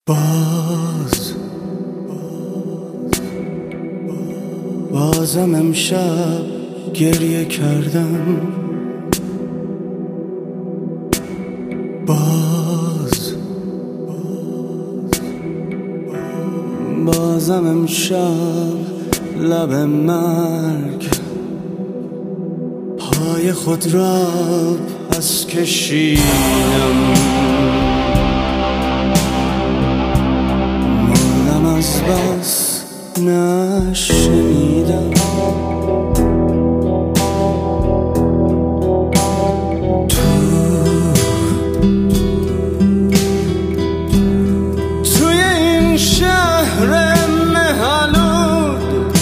بازم امشب گریه کردم. بازم امشب لب مرگ پای خود را پس کشیدم. مردم از بس نشنیدم. توی این شهر مه‌آلود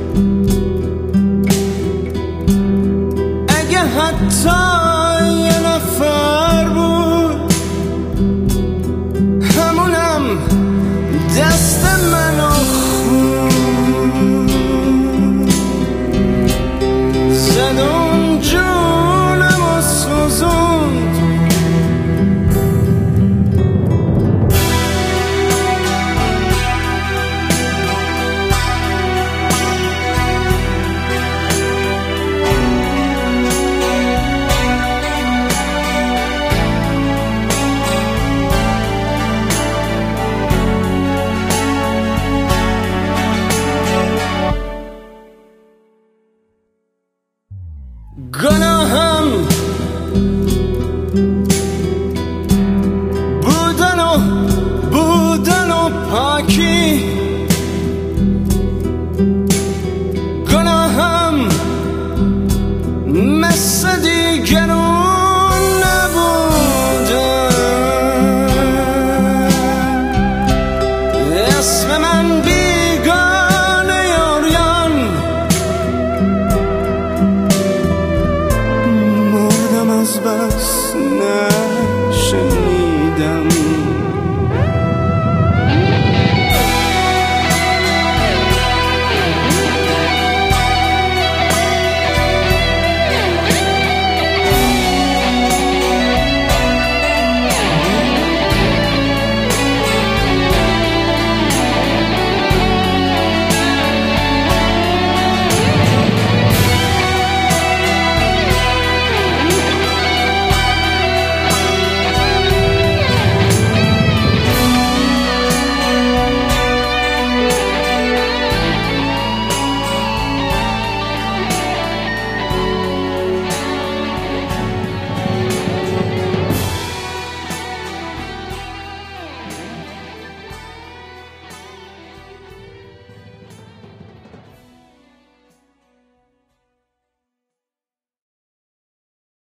اگه حتی یه نفر بود، همونم دست منو زد اون جونم و سوزوند. گناهم بودن و پاکی